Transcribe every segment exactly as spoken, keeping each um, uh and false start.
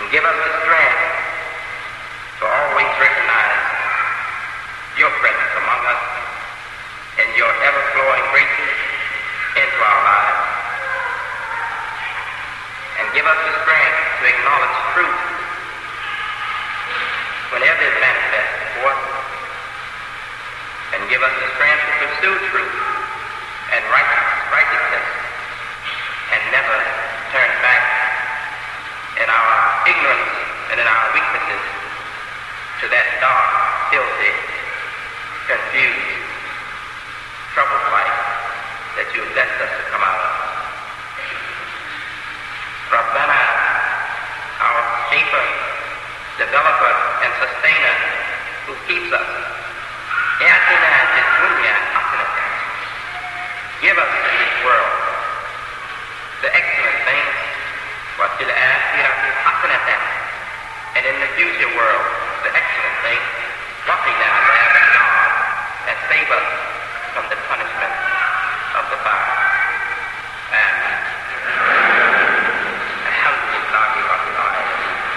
And give us the strength to always recognize your presence among us and your ever-flowing graces into our lives. And give us the strength to acknowledge truth whenever it manifests before us. And give us the strength to pursue truth and righteousness, righteousness and never turn back in our ignorance and in our weaknesses to that dark, filthy, confused, troubled life that you have blessed us to come out of. Rabbana, our shaper, developer, and sustainer who keeps us. I'tina fid dunya hasanatan. Give us in this world the excellent things, wa fil akhirati hasanatan, and in the future world the excellent things, wa qina adhaban nar, and save us from the punishment of the fire. Amen. Alhamdulillahi rabbil alamin.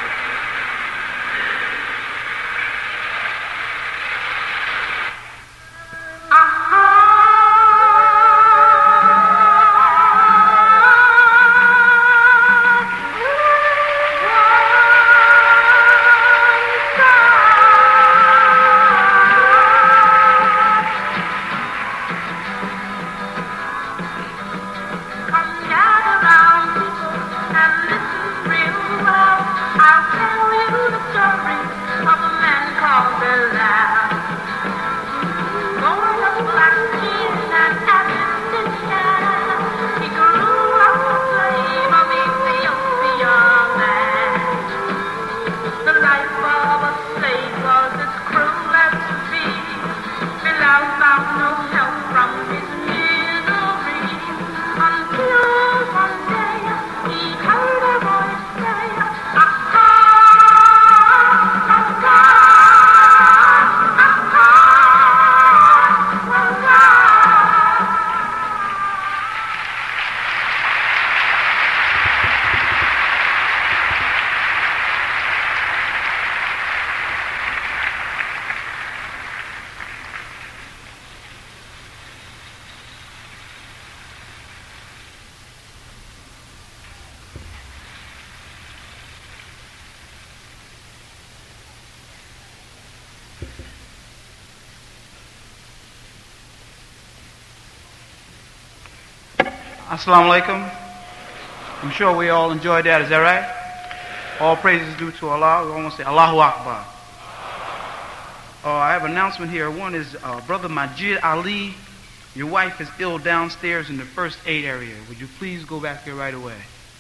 Assalamu alaikum. I'm sure we all enjoyed that. Is that right? All praises due to Allah. We almost say Allahu Akbar. Uh, I have an announcement here. One is uh, Brother Majid Ali. Your wife is ill downstairs in the first aid area. Would you please go back there right away?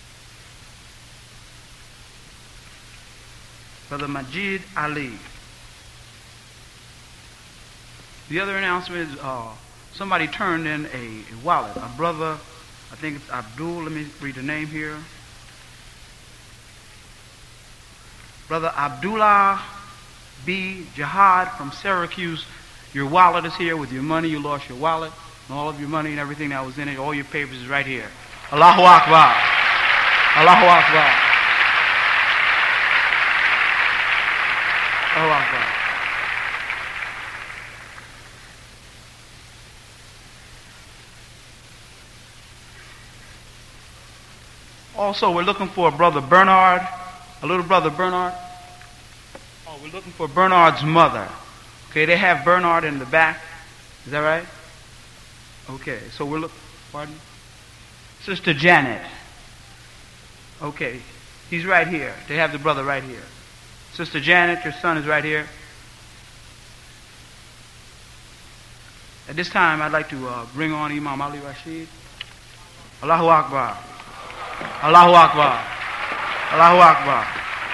Brother Majid Ali. The other announcement is uh, somebody turned in a, a wallet. A brother, I think it's Abdul. Let me read the name here. Brother Abdullah B. Jihad from Syracuse. Your wallet is here with your money. You lost your wallet and all of your money and everything that was in it. All your papers is right here. Allahu Akbar. Allahu Akbar. Allahu Akbar. Also, we're looking for a brother Bernard, a little brother Bernard. Oh, we're looking for Bernard's mother. Okay, they have Bernard in the back. Is that right? Okay, so we're looking, pardon? Sister Janet. Okay, he's right here. They have the brother right here. Sister Janet, your son is right here. At this time, I'd like to uh, bring on Imam Ali Rashid. Allahu Akbar. Allahu Akbar. Allahu Akbar.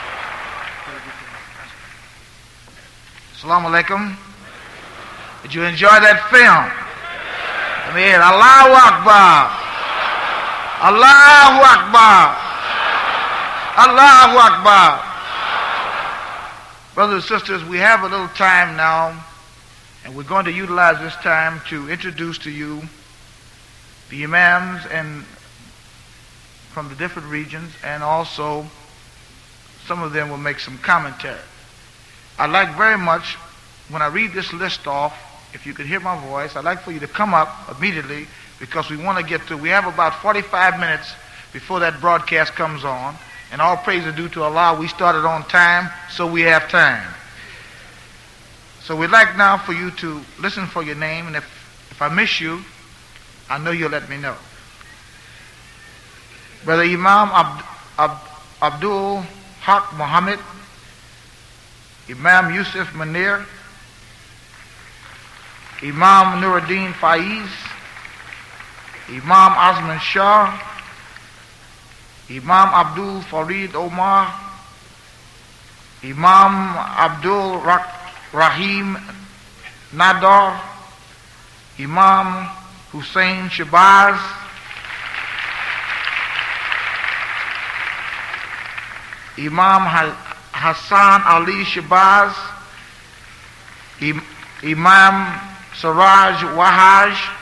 Assalamu alaikum. Did you enjoy that film? Let me hear it. Allahu Akbar. Allahu Akbar. Allahu Akbar. Brothers and sisters, we have a little time now, and we're going to utilize this time to introduce to you the imams and from the different regions, and also some of them will make some commentary. I'd like very much, when I read this list off, if you could hear my voice, I'd like for you to come up immediately because we want to get through. We have about forty-five minutes before that broadcast comes on, and all praise is due to Allah. We started on time, so we have time. So we'd like now for you to listen for your name, and if, if I miss you, I know you'll let me know. Brother Imam Ab, Ab, Abdul Haq Muhammad, Imam Yusuf Munir, Imam Nuruddin Faiz, Imam Azman Shah, Imam Abdul Farid Omar, Imam Abdul Rahim Nadar, Imam Hussein Shabazz, Imam Hassan Ali Shabazz, Imam Siraj Wahaj,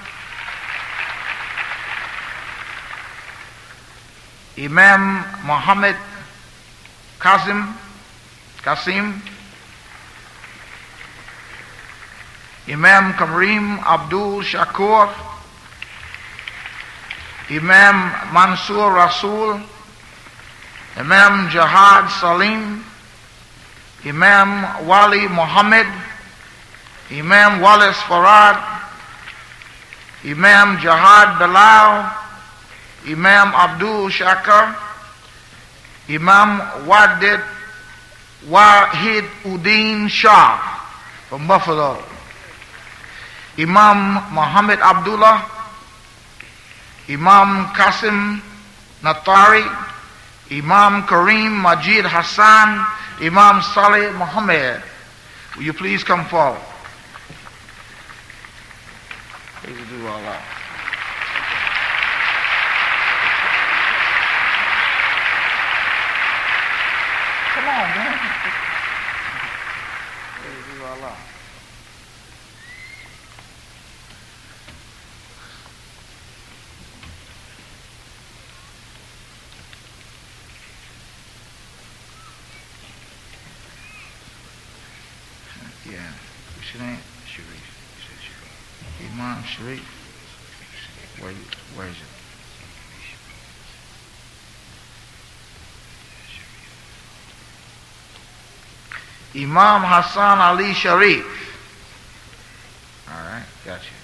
Imam Muhammad Qasim, Qasim, Imam Kareem Abdul Shakur, Imam Mansur Rasul, Imam Jihad Salim, Imam Wali Muhammad, Imam Wallace Farad, Imam Jihad Bilal, Imam Abdul Shakar, Imam Wadid Wahid Uddin Shah from Buffalo, Imam Muhammad Abdullah, Imam Qasim Natari, Imam Kareem Majid Hassan, Imam Saleh Muhammad. Will you please come forward? Praise to Allah. Come on, man. Praise to Allah. Yeah. What's your name? Sharif. Imam Sharif. Where, where is it? Imam Hassan Ali Sharif. All right, got you.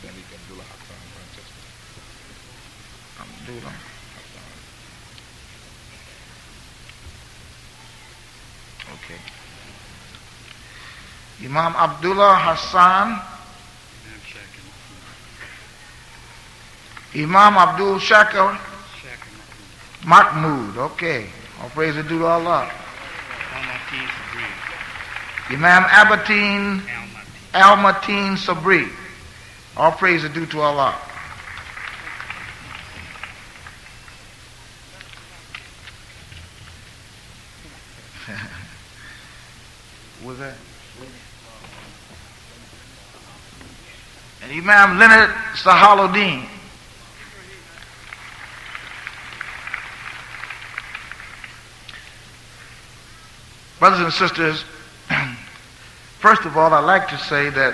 Abdullah. Okay. Imam Abdullah Hassan. Imam Abdul Shakir Mahmoud. Okay. All praise is due to Allah. Imam Abatin Al-Mateen Sabri. All praise is due to Allah. What was that? And Imam Leonard Sahaluddin. Brothers and sisters, first of all, I'd like to say that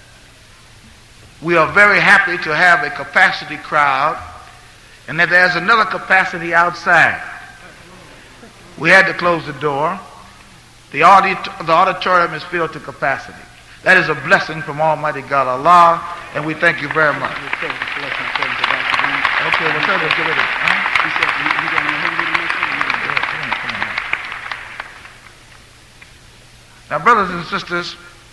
we are very happy to have a capacity crowd and that there's another capacity outside. We had to close the door. The, audit- the auditorium is filled to capacity. That is a blessing from Almighty God Allah, and we thank you very much. Okay, well, sir, let's get rid of it. Huh? Now, brothers and sisters,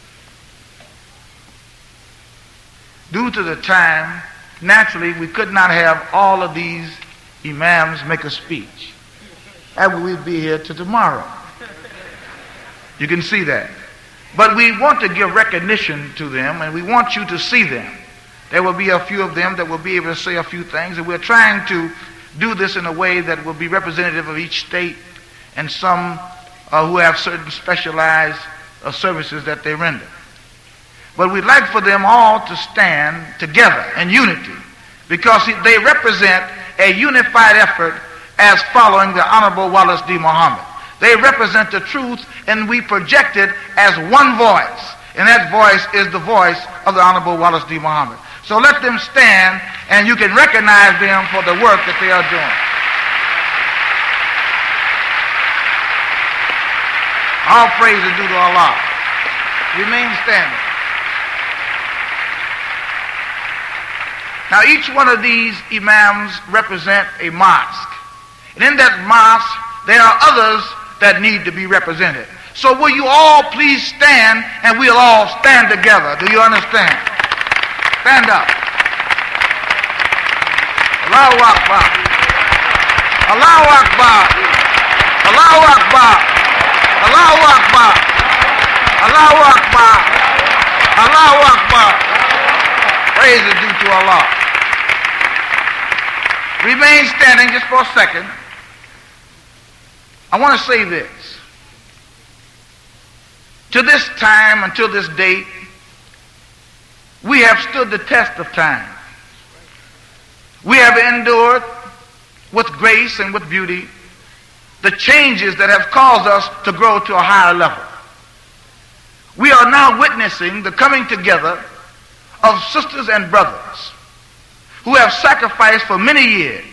due to the time, naturally, we could not have all of these imams make a speech. And we'd be here till tomorrow. You can see that. But we want to give recognition to them, and we want you to see them. There will be a few of them that will be able to say a few things, and we're trying to do this in a way that will be representative of each state and some uh, who have certain specialized uh, services that they render. But we'd like for them all to stand together in unity because they represent a unified effort as following the Honorable Wallace D. Muhammad. They represent the truth, and we project it as one voice. And that voice is the voice of the Honorable Wallace D. Muhammad. So let them stand, and you can recognize them for the work that they are doing. All praise is due to Allah. Remain standing. Now, each one of these imams represent a mosque. And in that mosque, there are others that need to be represented. So will you all please stand, and we'll all stand together. Do you understand? Stand up. Allahu Akbar. Allahu Akbar. Allahu Akbar. Allahu Akbar. Allahu Akbar. Allahu Akbar. Praise is due to Allah. Remain standing just for a second. I want to say this. To this time, until this date, we have stood the test of time. We have endured with grace and with beauty the changes that have caused us to grow to a higher level. We are now witnessing the coming together of sisters and brothers who have sacrificed for many years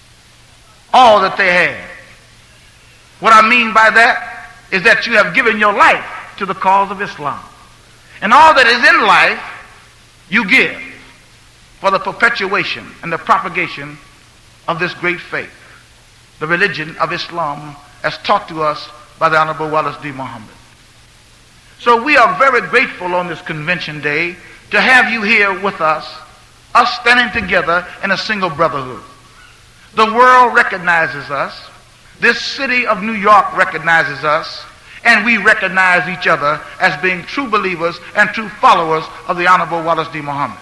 all that they had. What I mean by that is that you have given your life to the cause of Islam. And all that is in life, you give for the perpetuation and the propagation of this great faith, the religion of Islam as taught to us by the Honorable Wallace D. Muhammad. So we are very grateful on this convention day to have you here with us, us standing together in a single brotherhood. The world recognizes us. This city of New York recognizes us. And we recognize each other as being true believers and true followers of the Honorable Wallace D. Muhammad.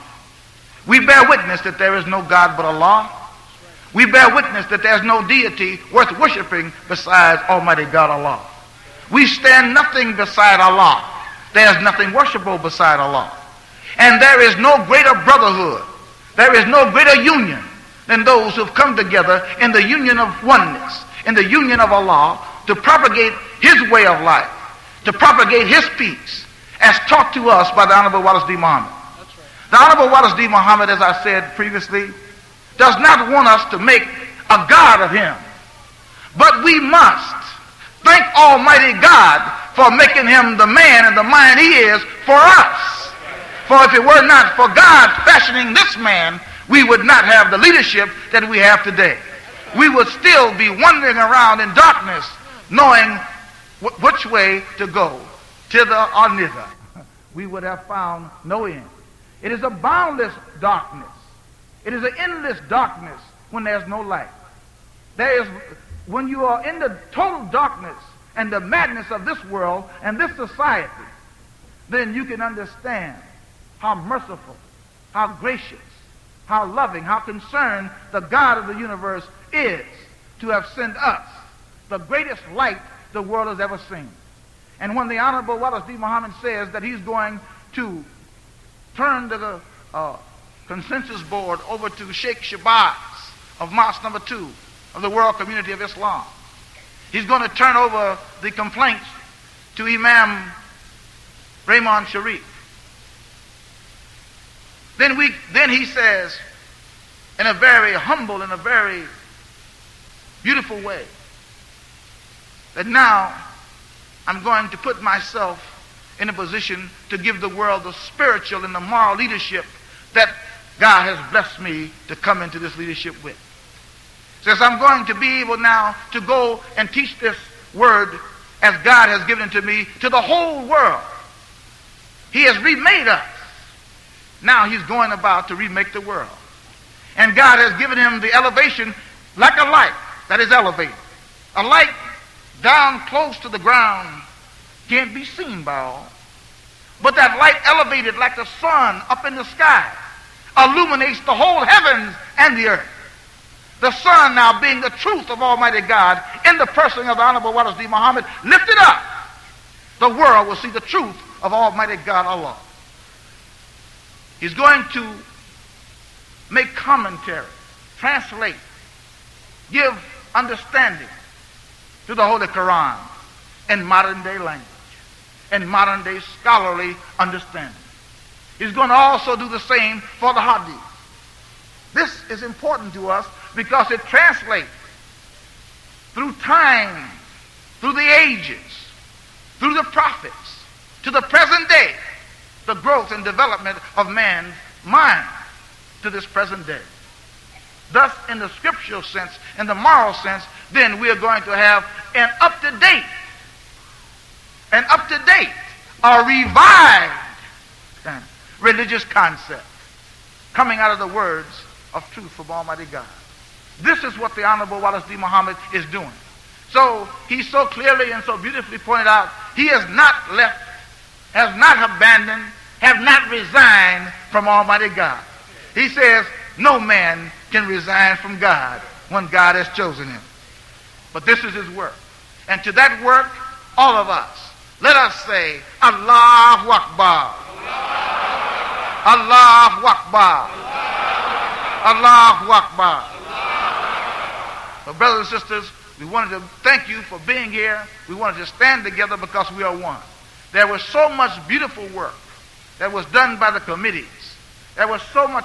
We bear witness that there is no God but Allah. We bear witness that there is no deity worth worshiping besides Almighty God Allah. We stand nothing beside Allah. There is nothing worshipable beside Allah. And there is no greater brotherhood, there is no greater union than those who have come together in the union of oneness, in the union of Allah, to propagate His way of life, to propagate His peace, as taught to us by the Honorable Wallace D. Muhammad. That's right. The Honorable Wallace D. Muhammad, as I said previously, does not want us to make a God of Him. But we must thank Almighty God for making Him the man and the man He is for us. For if it were not for God fashioning this man, we would not have the leadership that we have today. We would still be wandering around in darkness, knowing w- which way to go, thither or nither. We would have found no end. It is a boundless darkness. It is an endless darkness when there's no light. There is, when you are in the total darkness and the madness of this world and this society, then you can understand how merciful, how gracious, how loving, how concerned the God of the universe is to have sent us the greatest light the world has ever seen. And when the Honorable Wallace D. Muhammad says that he's going to turn to the uh, consensus board over to Sheikh Shabazz of Mosque Number Two of the World Community of Islam, he's going to turn over the complaints to Imam Raymond Sharif. Then we, then he says, in a very humble and a very beautiful way, that now I'm going to put myself in a position to give the world the spiritual and the moral leadership that God has blessed me to come into this leadership with. Says I'm going to be able now to go and teach this word as God has given it to me to the whole world. He has remade us. Now he's going about to remake the world. And God has given him the elevation like a light that is elevated. A light down close to the ground can't be seen by all. But that light elevated like the sun up in the sky illuminates the whole heavens and the earth. The sun now being the truth of Almighty God in the person of the Honorable Wallace D. Muhammad lifted up, the world will see the truth of Almighty God Allah. He's going to make commentary, translate, give understanding to the Holy Quran in modern day language, in modern day scholarly understanding. He's going to also do the same for the Hadith. This is important to us because it translates through time, through the ages, through the prophets, to the present day, the growth and development of man's mind to this present day. Thus, in the scriptural sense, in the moral sense, then we are going to have an up-to-date, an up-to-date, a revived uh, religious concept coming out of the words of truth from Almighty God. This is what the Honorable Wallace D. Muhammad is doing. So he so clearly and so beautifully pointed out, he has not left, has not abandoned, have not resigned from Almighty God. He says no man can resign from God when God has chosen him. But this is his work. And to that work, all of us, let us say, Allahu Akbar. Allahu Akbar. Allahu Akbar. So brothers and sisters, we wanted to thank you for being here. We wanted to stand together because we are one. There was so much beautiful work that was done by the committees. There was so much